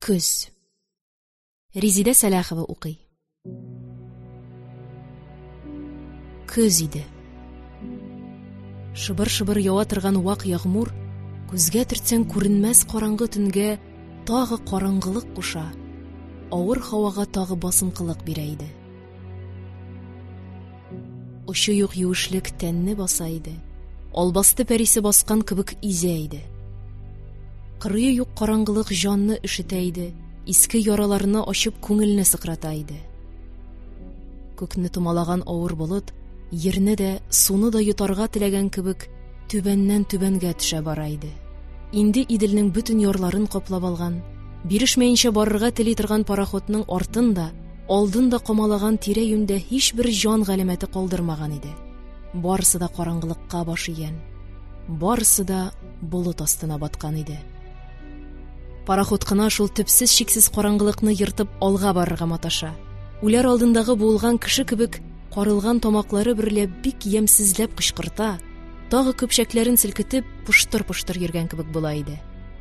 Көз. Резидә Сәләхова укый. Көз иде. Шыбыр-шыбыр ява торган вак ягъмур күзгә төртсәң күренмәс караңгы төнгә тагы караңгылык куша, авыр һавага тагы басынкылык бирә иде. Очы юк юешлек тәнне баса иде. Албасты пәрисе баскан кебек изә иде. Кырые юк караңгылык җанны ишетә иде, иске яраларны ачып күңелне сыкрата иде. Күкне томалаган авыр болыт ерне дә, суны да йотарга теләгән кебек түбәннән түбәнгә төшә бара иде. Инде Иделнең бөтен ярларын каплап алган, бирешмәенчә барырга тели торган пароходның артын да, алдын да камалаган тирә-юньдә һичбер җан галәмәте калдырмаган иде. Барысы да караңгылыкка баш игән. Барысы да болыт астына баткан иде. Пароход кына шул төпсез чиксез караңгылыкны йыртып алга барырга маташа. Үләр алдындагы буылган кеше кебек карылган тамаклары берлә бик ямьсезләп кычкырта, тагы көпчәкләрен селкетеп пуштыр-пуштыр йөргән кебек була иде.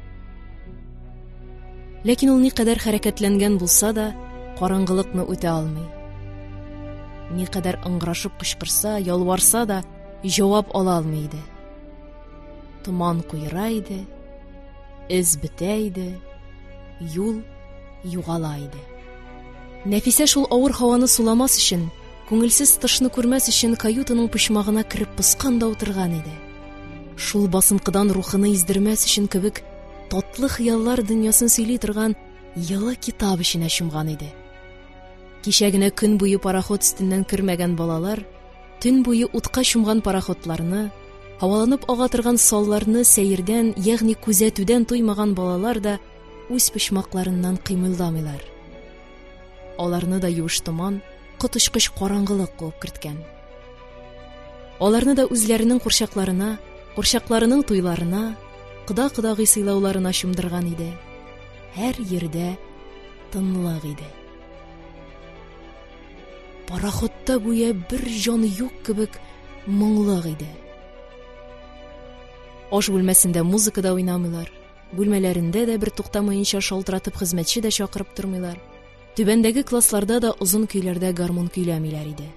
Ләкин ул никадәр хәрәкәтләнгән булса да, караңгылыкны үтә алмый. Никадәр ыңгырашып кычкырса, ялварса да, җавап ала алмый иде. Томан куера иде, эз бетә иде, юл югала иде. Нәфисә шул авыр һаваны суламас өчен, күңелсез тышны күрмәс өчен каютының почмагына кереп пыскан да утырган иде. Шул басынкыдан рухыны издермәс өчен кебек, татлы хыяллар дөньясын сөйли торган йылы китап эченә чумган иде. Кичә генә көн буе пароход өстеннән кермәгән балалар, төн буе утка чумган пароходларны, һаваланып ага торган салларны сәердән, ягъни күзәтүдән туймаган балалар да үз почмакларыннан кыймылдамыйлар. Аларны да юеш томан, коточкыч караңгылык куып керткән. Аларны да үзләренең курчакларына, курчакларының туйларына, кода-кодагый сыйлауларына чумдырган иде. Һәр йирдә тынлык иде. Пароходта буя бер җан юк кебек моңлык иде. Аш бүлмәсендә музыка да уйнамыйлар, бүлмәләрендә дә бер туктамаенча шалтыратып хезмәтче дә чакырып тормыйлар. Түбәндәге классларда да озын көйләрдә гармун көйләмиләр иде.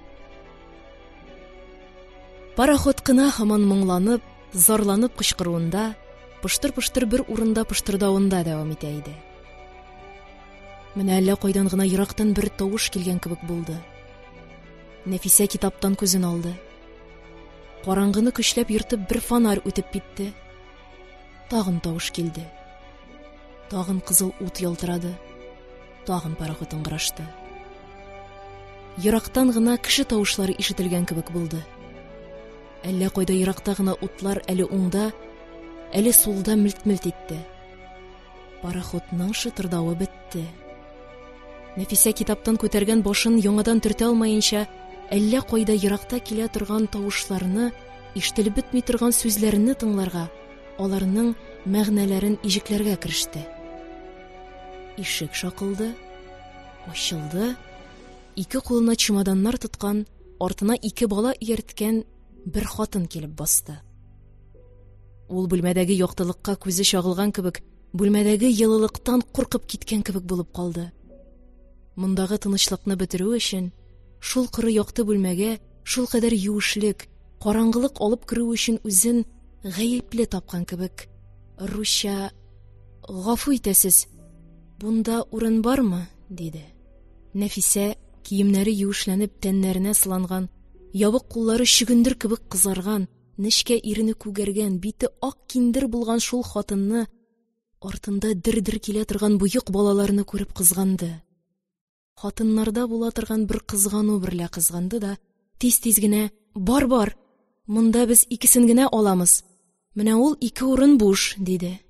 Пароход кына һаман моңланып, зарланып кычкыруында, пыштыр-пыштыр бер урында пыштырдавында дәвам итә иде. Менә әллә кайдан гына ерактан бер тавыш килгән кебек булды. Нәфисә китаптан күзен алды. Караңгыны көчләп йыртып бер фонарь үтеп китте. Тагын тавыш килде. Тагын кызыл ут ялтырады. Тагын пароход ыңгырашты. Ерактан гына кеше тавышлары ишетелгән кебек булды. Әллә кайда еракта гына утлар әле уңда, әле сулда милт-милт итте. Пароходның шытырдавы бетте. Нәфисә китаптан күтәргән башын яңадан төртә алмаенча, әллә кайда еракта килә торган тавышларны, ишетелеп бетми торган сүзләрне тыңларга, аларның мәгънәләрен иҗекләргә кереште. Ишек шакылды, ачылды. Ике кулына чемоданнар тоткан, артына ике бала иярткән бер хатын килеп басты. Ул бүлмәдәге яктылыкка күзе чагылган кебек, бүлмәдәге йылылыктан куркып киткән кебек булып калды. Мондагы тынычлыкны бетерү өчен, шул кыры якты бүлмәгә шул кадәр юешлек, караңгылык алып керү өчен үзен гаепле тапкан кебек, русча: "Гафу итәсез, бунда урын бармы?" диде. Нәфисә, киемнәре юешләнеп тәннәренә сыланган, ябык куллары чөгендер кебек кызарган, нечкә ирене күгәргән, бите ак киндер булган шул хатынны, артында дер-дер килә торган буйык балаларны күреп кызганды. Хатыннарда була торган бер кызгану берлә кызганды да, тиз-тиз генә: "Бар, монда без икесен генә аламыз. Менә ул 2 урын буш", диде.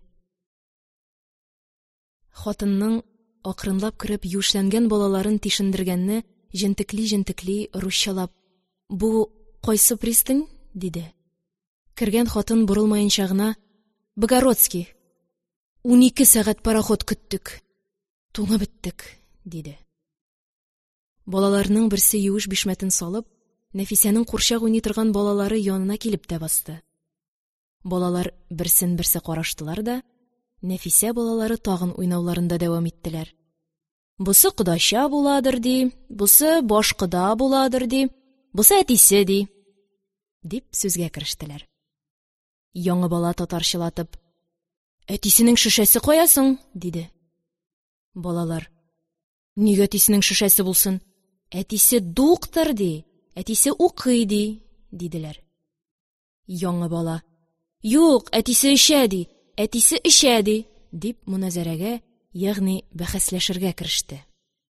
Хатынның акрынлап кереп юешләнгән балаларын тишендергәнне җентекли русчалап: "Бу кайсы пристань?" диде. Кергән хатын борылмаенча гына: "Богородский. 12 сәгать пароход көттек. Туңып беттек", диде. Балаларның берсе юеш бишмәтен салып, Нәфисәнең курчак уйный торган балалары янына килеп тә басты. Балалар берсен-берсе караштылар да, Нәфисә балалары тагын уйнауларында дәвам иттеләр. Бусы кодача буладыр ди, бусы башкыда буладыр ди, бусы әтисе ди, дип сүзгә керештеләр. Яңы бала татарчылатып: Әтисенең шешәсе кая соң? Диде. Балалар: Нигә әтисенең шешәсе булсын? Әтисе доктор ди, әтисе укый ди, диделәр. Яңы бала: Юк, әтисе эчә ди, әтисе эчә ди, дип мөназарәгә, ягъни бәхәсләшергә кереште.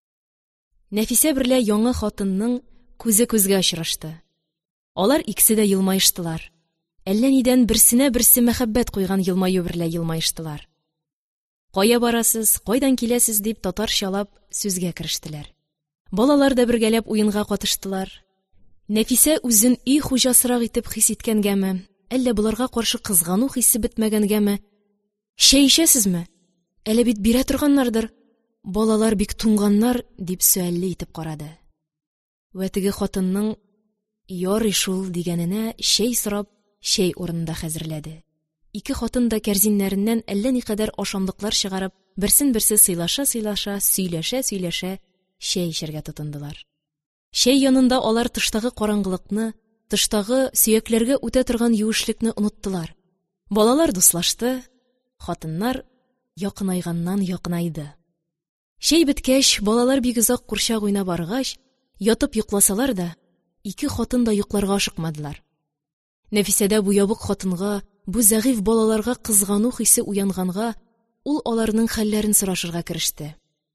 Нәфисә берлә яңы хатынның күзе күзгә очрашты. Алар икесе дә елмаештылар. Әллә нидән берсенә берсе мәхәббәт куйган елмаю берлә елмаештылар. Кая барасыз, кайдан киләсез дип татарчалап сүзгә керештеләр. Балалар да бергәләп уенга катыштылар. Нәфисә үзен үй хуҗасырак итеп хис иткәнгәме, әллә буларга каршы кызгану хисе бетмәгәнгәме? Чәй эчәсезме? Әле бит бирә торганнардыр. Балалар бик туңганнар, дип сөалле итеп карады. Вә теге хатынның ярый шул дигәненә чәй сорап, чәй урынында хәзерләде. Ике хатын да кәрзиннәреннән әллә никадәр ашамлыклар чыгарып, берсен-берсе сыйлаша-сыйлаша, сөйләшә-сөйләшә чәй эчәргә тотындылар. Чәй янында алар тыштагы караңгылыкны, тыштагы сөякләргә үтә торган юешлекне оныттылар. Балалар дуслашты, хатыннар якынайганнан якынайды. Чәй беткәч, балалар бик озак курчак уйнап баргач, ятып йокласалар да, ике хатын да йокларга ашыкмадылар. Нәфисәдә бу ябык хатынга, бу зәгыйфь балаларга кызгану хисе уянганга, ул аларның хәлләрен сорашырга кереште.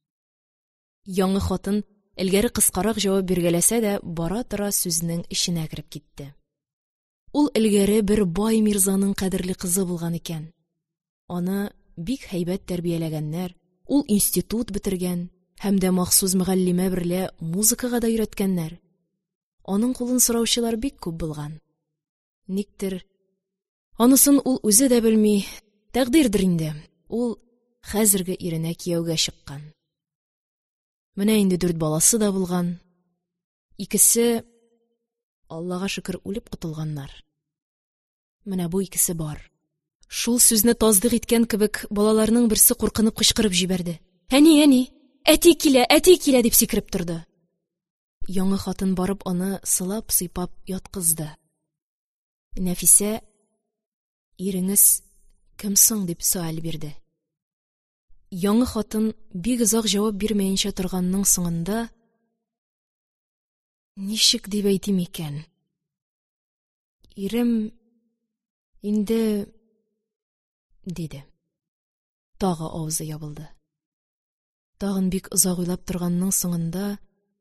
Яңы хатын элгәре кыскарак җавап биргәләсә дә, бара-тора сүзнең эченә кереп китте. Ул элгәре бер бай мирзаның кадерле кызы булган икән. Аны бик һәйбәт тәрбияләгәннәр, ул институт бетергән һәм дә махсус мөгаллимә берлә музыкага да өйрәткәннәр. Аның кулын сораучылар бик күп булган. Никтер, анысын ул үзе дә белми, тәкъдирдер инде. Ул хәзерге иренә кияүгә чыккан. Менә инде 4 баласы да булган. Икесе, Аллага шөкер, үлеп кутылганнар. Менә бу икесе бар. Шул сүзне таздык иткән кебек, балаларның берсе куркынып кычкырып җибәрде. Әни, әни, әти килә, дип сикереп торды. Яңы хатын барып аны сылап-сыйпап яткызды. Нәфисә: Иреңез кем соң? Дип сөаль бирде. Яңы хатын бик озак җавап бирмәенчә торганның соңында: Ничек дип әйтим икән? Ирем инде, диде. Тагы авызы ябылды. Тагын бик озак уйлап торганның соңында: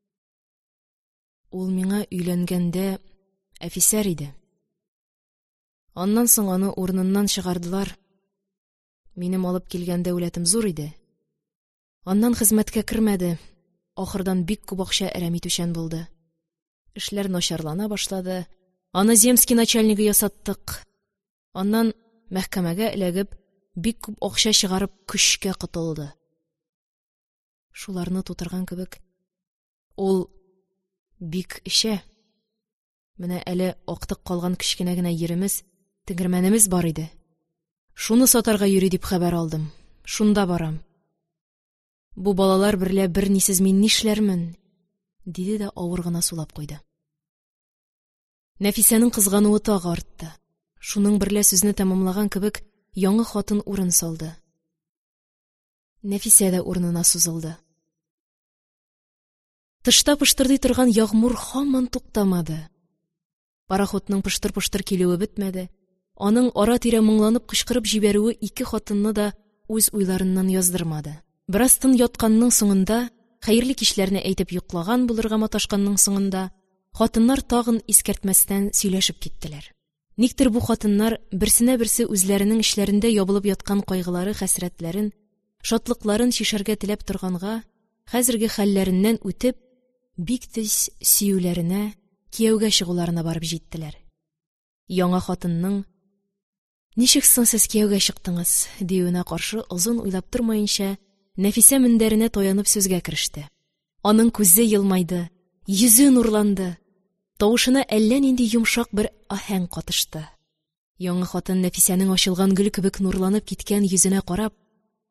Ул миңа өйләнгәндә әфисәр иде. Аннан соң аны урыныннан чыгардылар. Минем алып килгәндә үләтем зур иде. Аннан хезмәткә кермәде. Ахырдан бик күп акча әрәм итүчән булды. Эшләр начарлана башлады. Аны земский начальнигы ясаттык. Аннан мәхкәмәгә эләгеп, бик күп акча чыгарып, көчкә котылды. Шуларны тутырган кебек, ул бик эчә. Менә әле актык калган кечкенә генә еремез, тегермәнемез бар иде. Шуны сатарга йөри дип хәбәр алдым. Шунда барам. Бу балалар берлә бернисез мин нишләрмен? Диде дә авыр гына сулап куйды. Нәфисәнең кызгануы тагы артты. Шуның берлә сүзне тәмамлаган кебек, яңы хатын урын салды. Нәфисә дә урынына сузылды. Тышта пыштырдый торган ягъмур һаман туктамады. Пароходның пыштыр-пыштыр килүе бетмәде. Аның ара-тирә моңланып кычкырып җибәрүе ике хатынны да үз уйларыннан яздырмады. Бераз тын ятканның соңында, хәерле кичләрне әйтеп йоклаган булырга маташканның соңында, хатыннар тагын искәртмәстән сөйләшеп киттеләр. Никтер бу хатыннар берсенә берсе үзләренең эшләрендә ябылып яткан кайгылары, хәсрәтләрен, шатлыкларын чишәргә теләп торганга, хәзерге хәлләреннән үтеп, бик тиз сөюләренә, кияүгә чыгуларына барып җиттеләр. Яңа хатынның: Ничек соң сез кияүгә чыктыңыз? Диюенә каршы озын уйлап тормаенча, Нәфисә мендәренә таянып сүзгә кереште. Аның күзе елмайды, йөзе нурланды. Тавышына әллә нинди йомшак бер аһәң катышты. Яңа хатын Нәфисәнең ачылган гөл кебек нурланып киткән йөзенә карап: